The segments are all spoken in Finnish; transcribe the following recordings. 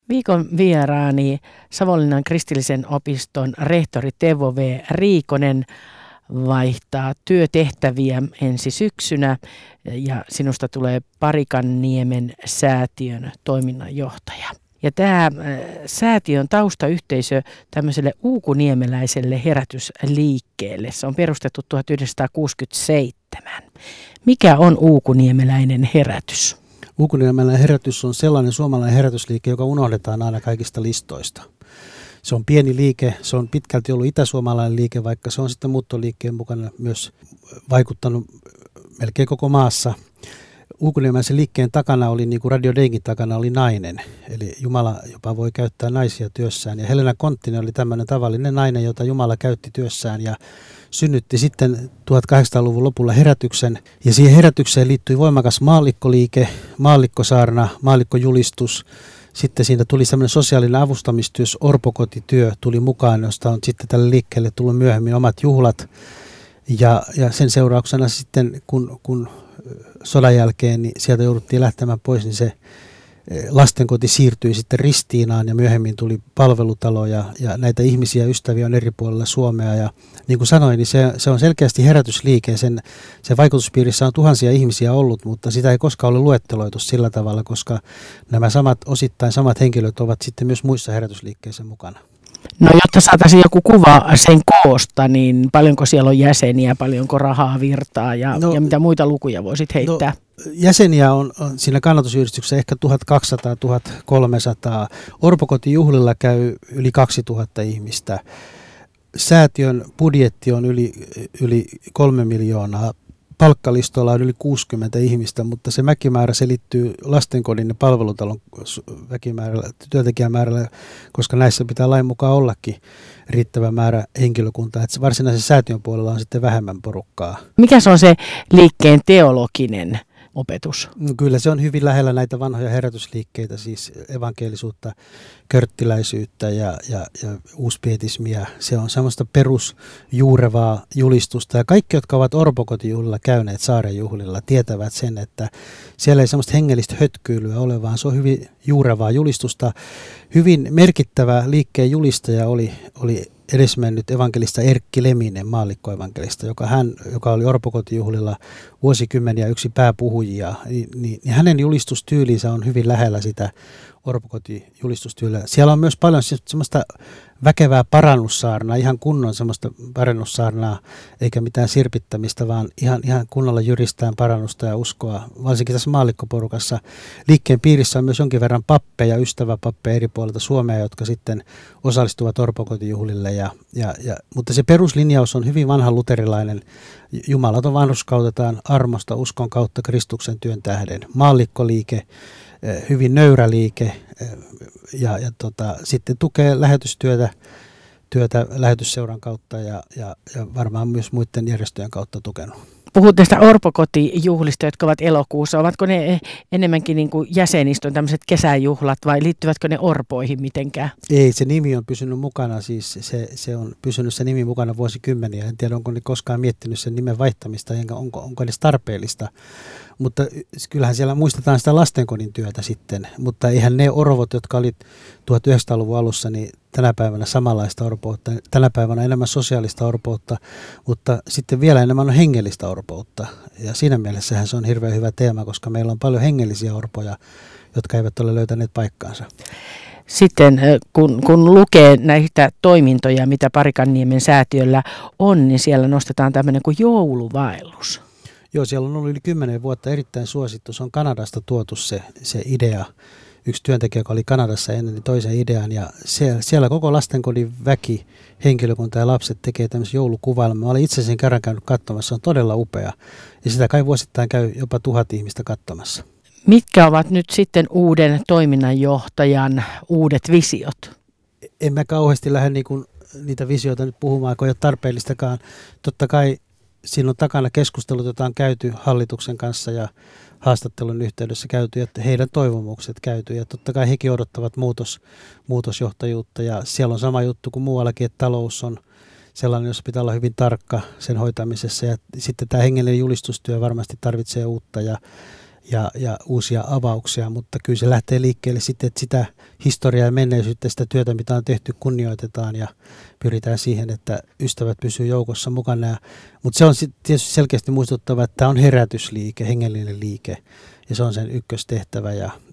Viikon vieraani Savonlinnan kristillisen opiston rehtori Teuvo V. Riikonen vaihtaa työtehtäviä ensi syksynä ja sinusta tulee Parikanniemen säätiön toiminnanjohtaja. Ja tämä säätiön taustayhteisö tämmöiselle uukuniemeläiselle herätysliikkeelle, se on perustettu 1967. Mikä on uukuniemeläinen herätys? Uukuniemeläinen herätys on sellainen suomalainen herätysliike, joka unohdetaan aina kaikista listoista. Se on pieni liike, se on pitkälti ollut itäsuomalainen liike, vaikka se on sitten muuttoliikkeen mukana myös vaikuttanut melkein koko maassa. Uukuniemeläisen liikkeen takana oli, niin kuin Radio Deinkin takana, oli nainen, eli Jumala jopa voi käyttää naisia työssään. Ja Helena Konttinen oli tämmöinen tavallinen nainen, jota Jumala käytti työssään ja synnytti sitten 1800-luvun lopulla herätyksen. Ja siihen herätykseen liittyi voimakas maallikkoliike, maallikkosaarna, maallikkojulistus. Sitten siinä tuli semmoinen sosiaalinen avustamistyö, orpokotityö tuli mukaan, josta on sitten tälle liikkeelle tullut myöhemmin omat juhlat. Ja sen seurauksena sitten, kun sodan jälkeen niin sieltä jouduttiin lähtemään pois, niin se lastenkoti siirtyi sitten Ristiinaan ja myöhemmin tuli palvelutalo ja näitä ihmisiä, ystäviä on eri puolilla Suomea. Ja niin kuin sanoin, niin se on selkeästi herätysliike. Sen vaikutuspiirissä on tuhansia ihmisiä ollut, mutta sitä ei koskaan ole luetteloitu sillä tavalla, koska nämä osittain samat henkilöt ovat sitten myös muissa herätysliikkeissä mukana. No jotta saataisiin joku kuva sen koosta, niin paljonko siellä on jäseniä, paljonko rahaa virtaa ja mitä muita lukuja voisit heittää? Jäseniä on siinä kannatusyhdistyksessä ehkä 1200-1300. Orpokotijuhlilla käy yli 2000 ihmistä. Säätiön budjetti on yli 3 miljoonaa. Palkkalistoilla on yli 60 ihmistä, mutta se väkimäärä selittyy lastenkodin ja palvelutalon väkimäärällä, työntekijämäärällä, koska näissä pitää lain mukaan ollakin riittävä määrä henkilökuntaa. Että varsinaisen säätiön puolella on sitten vähemmän porukkaa. Mikä se on se liikkeen teologinen opetus? Kyllä se on hyvin lähellä näitä vanhoja herätysliikkeitä, siis evankelisuutta, körttiläisyyttä ja uuspietismiä. Se on semmoista perusjuurevaa julistusta. Ja kaikki, jotka ovat orpokotijuhlilla käyneet saaren juhlilla, tietävät sen, että siellä ei semmoista hengellistä hötkyilyä ole, vaan se on hyvin juurevaa julistusta. Hyvin merkittävä liikkeen julistaja oli edesmennyt evankelista Erkki Leminen, maallikkoevankelista, joka oli orpokotijuhlilla vuosikymmeniä yksi pääpuhujia, niin hänen julistustyylinsä on hyvin lähellä sitä orpokotijulistustyyliä. Siellä on myös paljon semmoista väkevää parannussaarnaa, ihan kunnon semmoista parannussaarnaa, eikä mitään sirpittämistä, vaan ihan kunnolla jyristään parannusta ja uskoa. Varsinkin tässä maallikkoporukassa liikkeen piirissä on myös jonkin verran pappeja, ystäväpappeja eri puolilta Suomea, jotka sitten osallistuvat orpokotijuhlille. Mutta se peruslinjaus on hyvin vanha luterilainen. Jumalaton vanhurskautetaan armosta uskon kautta Kristuksen työn tähden. Maallikkoliike, hyvin nöyrä liike ja sitten tukee lähetystyötä lähetysseuran kautta ja varmaan myös muiden järjestöjen kautta tukenut. Puhut näistä orpokotijuhlista, jotka ovat elokuussa. Ovatko ne enemmänkin niin kuin jäsenistön tämmöiset kesäjuhlat vai liittyvätkö ne orpoihin mitenkään? Ei, se nimi on pysynyt mukana, siis se on pysynyt se nimi mukana vuosikymmeniä. En tiedä, onko ne koskaan miettinyt sen nimen vaihtamista, enkä onko edes tarpeellista. Mutta kyllähän siellä muistetaan sitä lastenkodin työtä sitten, mutta eihän ne orvot, jotka oli 1900-luvun alussa, niin tänä päivänä samanlaista orpoutta, tänä päivänä enemmän sosiaalista orpoutta, mutta sitten vielä enemmän on hengellistä orpoutta. Ja siinä mielessähän se on hirveän hyvä teema, koska meillä on paljon hengellisiä orpoja, jotka eivät ole löytäneet paikkaansa. Sitten kun lukee näitä toimintoja, mitä Parikanniemen säätiöllä on, niin siellä nostetaan tämmöinen kuin jouluvaellus. Joo, siellä on ollut yli 10 vuotta erittäin suosittu. Se on Kanadasta tuotu se idea. Yksi työntekijä, joka oli Kanadassa ennen, niin toisen idean. Ja siellä koko lastenkodin väki, henkilökunta ja lapset tekee tämmöisen joulukuvailman. Mä olin itse sen kerran käynyt katsomassa. Se on todella upea. Ja sitä kai vuosittain käy jopa 1000 ihmistä katsomassa. Mitkä ovat nyt sitten uuden toiminnanjohtajan uudet visiot? En mä kauheasti lähde niitä visioita nyt puhumaan, kun ei ole tarpeellistakaan. Totta kai siinä on takana keskustelut, joita on käyty hallituksen kanssa ja haastattelun yhteydessä käyty, että heidän toivomukset käyty. Ja totta kai hekin odottavat muutosjohtajuutta ja siellä on sama juttu kuin muuallakin, että talous on sellainen, jossa pitää olla hyvin tarkka sen hoitamisessa. Ja sitten tämä hengellinen julistustyö varmasti tarvitsee uutta ja ja uusia avauksia, mutta kyllä se lähtee liikkeelle sitten, että sitä historiaa ja menneisyyttä, sitä työtä, mitä on tehty, kunnioitetaan ja pyritään siihen, että ystävät pysyy joukossa mukana. Mutta se on tietysti selkeästi muistuttava, että tämä on herätysliike, hengellinen liike, ja se on sen ykköstehtävä,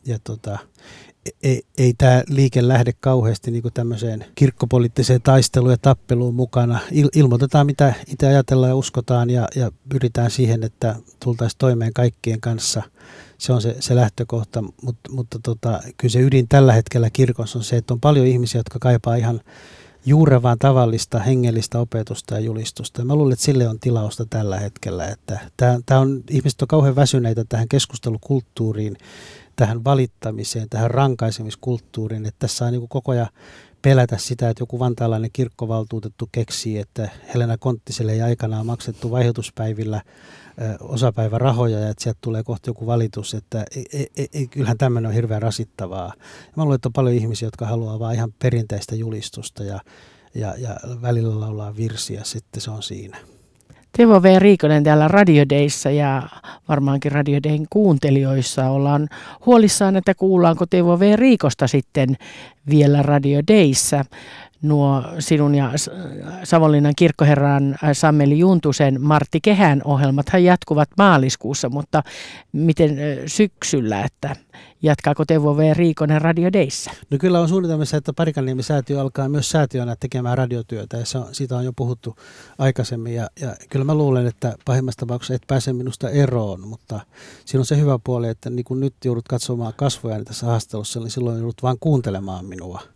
ei tämä liike lähde kauheasti niin kuin tämmöiseen kirkkopoliittiseen taisteluun ja tappeluun mukana. Ilmoitetaan, mitä itse ajatellaan ja uskotaan, ja pyritään siihen, että tultaisiin toimeen kaikkien kanssa. Se on se lähtökohta, mutta kyllä se ydin tällä hetkellä kirkossa on se, että on paljon ihmisiä, jotka kaipaa ihan juurevaan tavallista hengellistä opetusta ja julistusta. Ja mä luulen, että sille on tilausta tällä hetkellä. Että ihmiset on kauhean väsyneitä tähän keskustelukulttuuriin, tähän valittamiseen, tähän rankaisemiskulttuuriin, että tässä on niin koko ajan pelätä sitä, että joku vantaalainen kirkkovaltuutettu keksii, että Helena Konttiselle ei aikanaan maksettu vaihdotuspäivillä osapäivärahoja ja että sieltä tulee kohta joku valitus, että kyllähän tämmöinen on hirveän rasittavaa. Ja mä luulen, että on paljon ihmisiä, jotka haluaa vaan ihan perinteistä julistusta ja välillä laulaa virsiä, sitten se on siinä. Teuvo V. Riikonen täällä Radio Dayssa ja varmaankin Radio Dayn kuuntelijoissa ollaan huolissaan, että kuullaanko Teuvo V. Riikosta sitten vielä Radio Dayssä. Nuo sinun ja Savonlinnan kirkkoherran Sammeli Juntusen Martti Kehän ohjelmathan jatkuvat maaliskuussa, mutta miten syksyllä, että jatkaako Teuvo V. Riikonen Radio Dayssä? No kyllä on suunnitelmissa, että Parikanniemi-säätiö alkaa myös säätiönä tekemään radiotyötä ja siitä on jo puhuttu aikaisemmin ja kyllä mä luulen, että pahimmassa tapauksessa et pääse minusta eroon, mutta siinä on se hyvä puoli, että niin kun nyt joudut katsomaan kasvojani tässä haastattelussa, niin silloin joudut vaan kuuntelemaan minua.